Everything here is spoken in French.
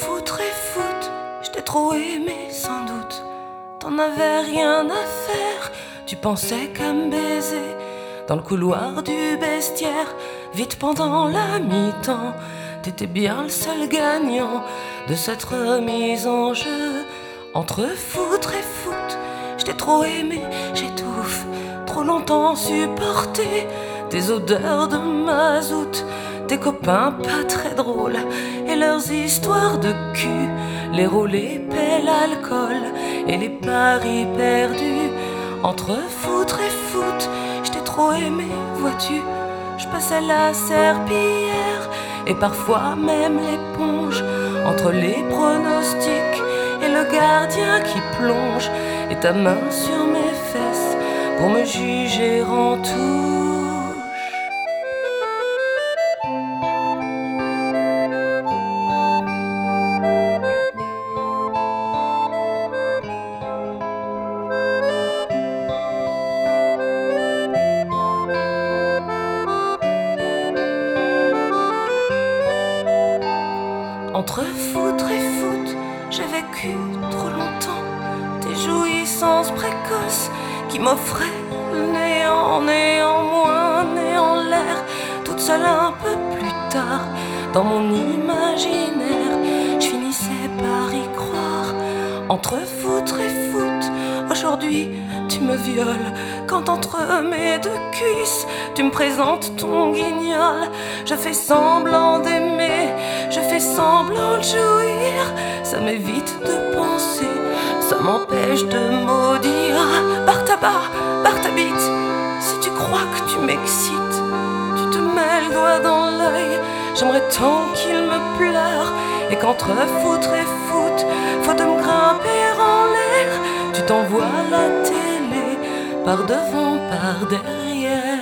foutre et foot, je t'ai trop aimé sans doute. T'en avais rien à faire, tu pensais qu'à me baiser dans le couloir du bestiaire, vite pendant la mi-temps. T'étais bien le seul gagnant de cette remise en jeu. Entre foutre et foot, je t'ai trop aimé, j'étouffe, trop longtemps supporté tes odeurs de mazout, tes copains pas très drôles et leurs histoires de cul, les rôles épais, l'alcool et les paris perdus. Entre foutre et foot, je t'ai trop aimé, vois-tu, je passais la serpillière et parfois même l'éponge entre les pronostics et le gardien qui plonge et ta main sur mes fesses pour me juger en touche. Entre foutre et foot, j'ai vécu trop longtemps des jouissances précoces qui m'offraient le néant, néanmoins, néant l'air, toute seule un peu plus tard. Dans mon imaginaire, je finissais par y croire. Entre foutre et foot, aujourd'hui tu me violes quand entre mes deux cuisses tu me présentes ton guignol. Je fais semblant d'aimer, je fais semblant de jouir, ça m'évite de penser, ça m'empêche de maudire. Barre ta barre, barre ta bite, si tu crois que tu m'excites, tu te mets le doigt dans l'œil. J'aimerais tant qu'il me pleure et qu'entre foutre et foot, faut de me grimper en l'air. Tu t'envoies la télé par devant, par derrière.